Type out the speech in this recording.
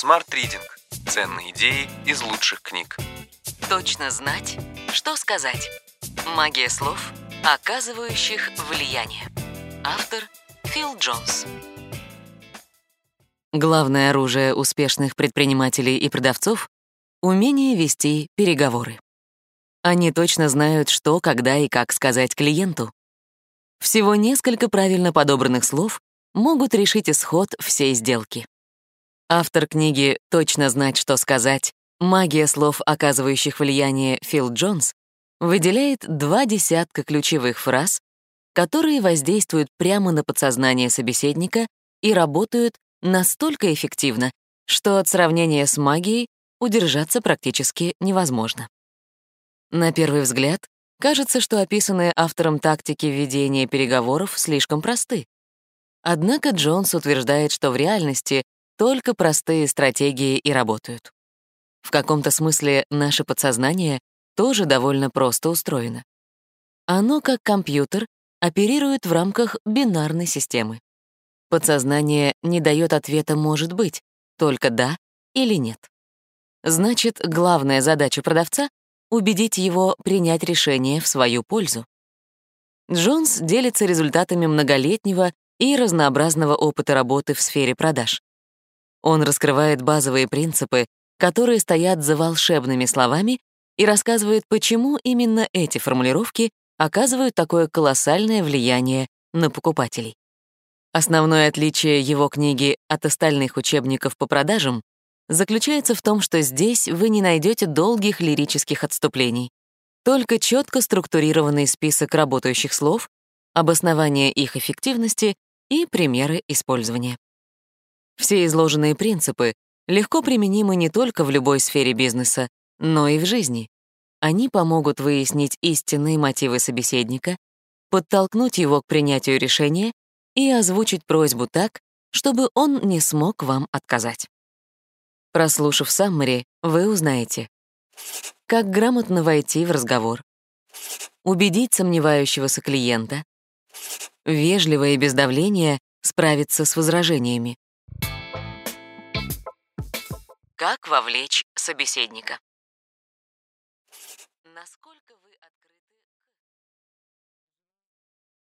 Smart Reading. Ценные идеи из лучших книг. Точно знать, что сказать. Магия слов, оказывающих влияние. Автор Фил Джонс. Главное оружие успешных предпринимателей и продавцов — умение вести переговоры. Они точно знают, что, когда и как сказать клиенту. Всего несколько правильно подобранных слов могут решить исход всей сделки. Автор книги «Точно знать, что сказать. Магия слов, оказывающих влияние» Фил Джонс выделяет 20 ключевых фраз, которые воздействуют прямо на подсознание собеседника и работают настолько эффективно, что от сравнения с магией удержаться практически невозможно. На первый взгляд, кажется, что описанные автором тактики ведения переговоров слишком просты. Однако Джонс утверждает, что в реальности только простые стратегии и работают. В каком-то смысле наше подсознание тоже довольно просто устроено. Оно, как компьютер, оперирует в рамках бинарной системы. Подсознание не дает ответа «может быть», только «да» или «нет». Значит, главная задача продавца — убедить его принять решение в свою пользу. Джонс делится результатами многолетнего и разнообразного опыта работы в сфере продаж. Он раскрывает базовые принципы, которые стоят за волшебными словами, и рассказывает, почему именно эти формулировки оказывают такое колоссальное влияние на покупателей. Основное отличие его книги от остальных учебников по продажам заключается в том, что здесь вы не найдете долгих лирических отступлений, только четко структурированный список работающих слов, обоснование их эффективности и примеры использования. Все изложенные принципы легко применимы не только в любой сфере бизнеса, но и в жизни. Они помогут выяснить истинные мотивы собеседника, подтолкнуть его к принятию решения и озвучить просьбу так, чтобы он не смог вам отказать. Прослушав саммари, вы узнаете, как грамотно войти в разговор, убедить сомневающегося клиента, вежливо и без давления справиться с возражениями, как вовлечь собеседника. Насколько